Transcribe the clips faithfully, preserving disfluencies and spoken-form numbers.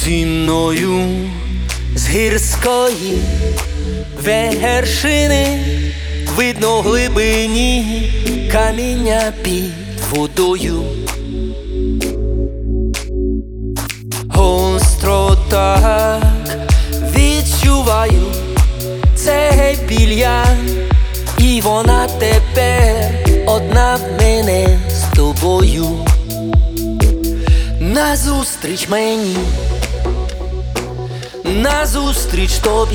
Зі мною з гірської вершини видно глибині каміння під водою. Гостро так відчуваю цей біль я, і вона тепер одна в мене з тобою. Назустріч мені, назустріч тобі,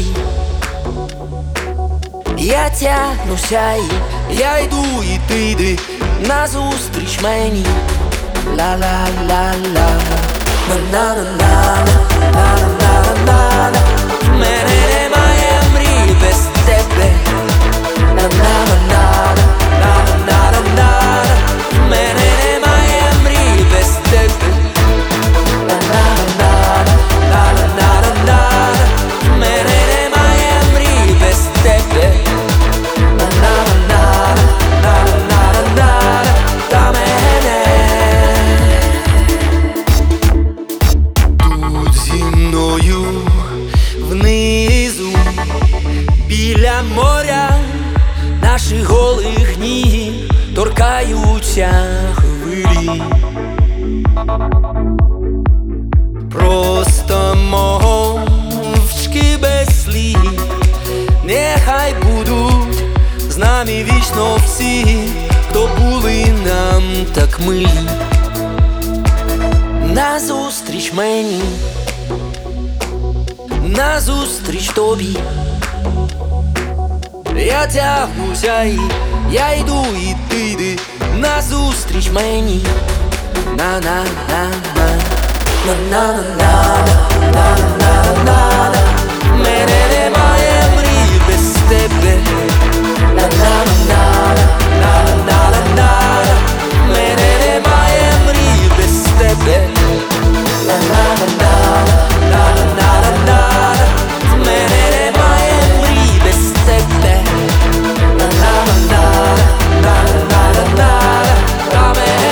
я тягнуся і я йду, і ти йди назустріч мені. Ла-ла-ла-ла, на-на-на-на-на-на-на-на. В мене немає мрій без тебе. На-на-на-на-на-на-на-на. В мене немає мрій без тебе. На-на-на-на-на-на-на-на. В мене немає мрій без тебе. На-на-на-на-на-на-на. Та мене тут зі мною внизу біля моря наших голих ніг торкаються хвилі. Просто мовчки без слів, нехай будуть з нами вічно всі, хто були нам так милі. Назустріч мені, назустріч тобі, я тягнуся і я йду, і ти йди назустріч мені. На-на-на-на, на-на-на-на-на-на-на. Мене немає мрій без тебе. На-на-на-на-на-на-на. Мене немає мрій без тебе. На-на-на-на-на-на-на. Мене немає мрій без тебе. На-на-на-на-на-на-на. Та мене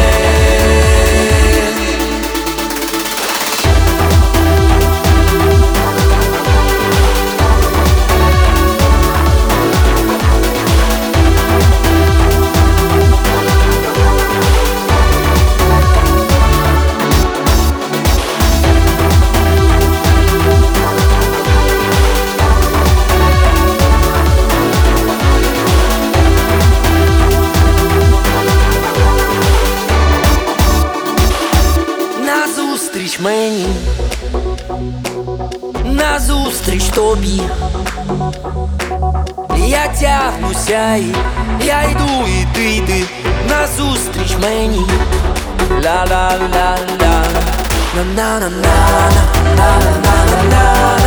назустріч мені, назустріч тобі, я тягнуся і я йду, і ти йди назустріч мені. Ла-ла-ла-ла, на-на-на-на-на-на-на-на.